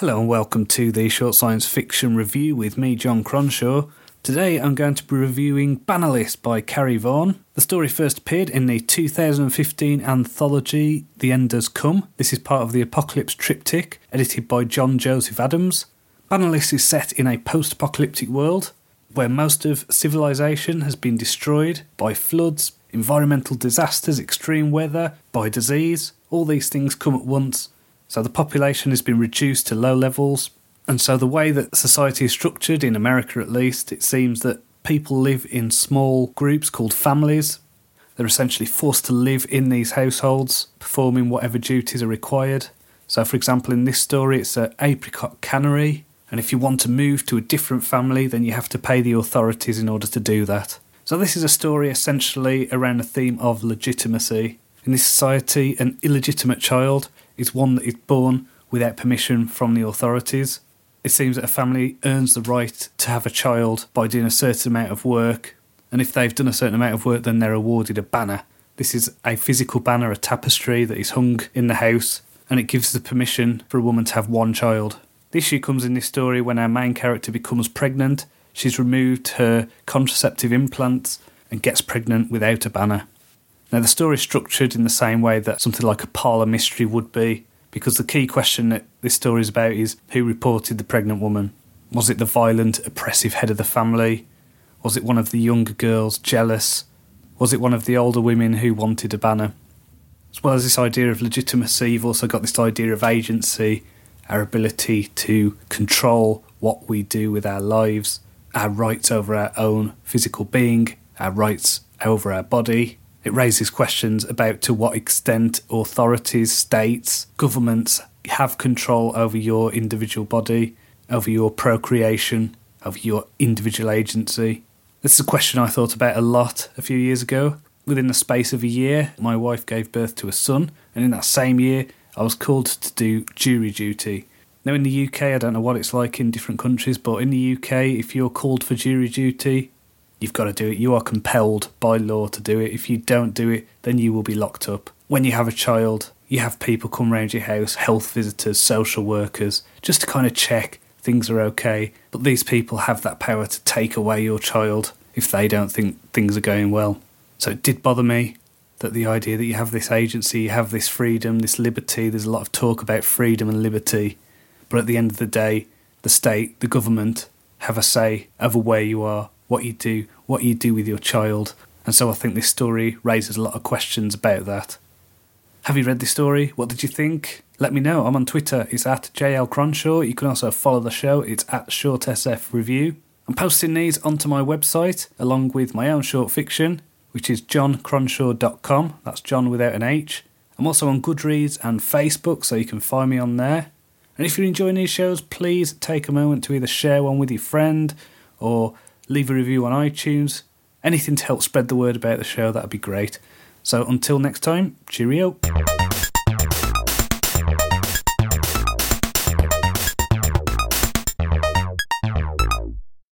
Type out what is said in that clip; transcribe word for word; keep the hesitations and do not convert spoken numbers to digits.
Hello and welcome to the Short Science Fiction Review with me, John Cronshaw. Today I'm going to be reviewing Bannerlist by Carrie Vaughan. The story first appeared in the two thousand fifteen anthology The End Does Come. This is part of the Apocalypse Triptych, edited by John Joseph Adams. Bannerlist is set in a post-apocalyptic world where most of civilization has been destroyed by floods, environmental disasters, extreme weather, by disease. All these things come at once. So the population has been reduced to low levels, and so the way that society is structured, in America at least, it seems that people live in small groups called families. They're essentially forced to live in these households, performing whatever duties are required. So for example, in this story it's an apricot cannery, and if you want to move to a different family, then you have to pay the authorities in order to do that. So this is a story essentially around the theme of legitimacy. In this society, an illegitimate child is one that is born without permission from the authorities. It seems that a family earns the right to have a child by doing a certain amount of work, and if they've done a certain amount of work, then they're awarded a banner. This is a physical banner, a tapestry that is hung in the house, and it gives the permission for a woman to have one child. The issue comes in this story when our main character becomes pregnant. She's removed her contraceptive implants and gets pregnant without a banner. Now, the story is structured in the same way that something like a parlour mystery would be, because the key question that this story is about is who reported the pregnant woman. Was it the violent, oppressive head of the family? Was it one of the younger girls, jealous? Was it one of the older women who wanted a banner? As well as this idea of legitimacy, you've also got this idea of agency, our ability to control what we do with our lives, our rights over our own physical being, our rights over our body. It raises questions about to what extent authorities, states, governments have control over your individual body, over your procreation, over your individual agency. This is a question I thought about a lot a few years ago. Within the space of a year, my wife gave birth to a son, and in that same year, I was called to do jury duty. Now in the U K, I don't know what it's like in different countries, but in the U K, if you're called for jury duty, you've got to do it. You are compelled by law to do it. If you don't do it, then you will be locked up. When you have a child, you have people come round your house, health visitors, social workers, just to kind of check things are okay. But these people have that power to take away your child if they don't think things are going well. So it did bother me that the idea that you have this agency, you have this freedom, this liberty, there's a lot of talk about freedom and liberty, but at the end of the day, the state, the government, have a say over where you are, what you do, what you do with your child. And so I think this story raises a lot of questions about that. Have you read this story? What did you think? Let me know. I'm on Twitter. It's at J L Cronshaw. You can also follow the show. It's at Short S F Review. I'm posting these onto my website along with my own short fiction, which is john cronshaw dot com. That's John without an H. I'm also on Goodreads and Facebook, so you can find me on there. And if you're enjoying these shows, please take a moment to either share one with your friend or leave a review on iTunes. Anything to help spread the word about the show, that'd be great. So until next time, cheerio.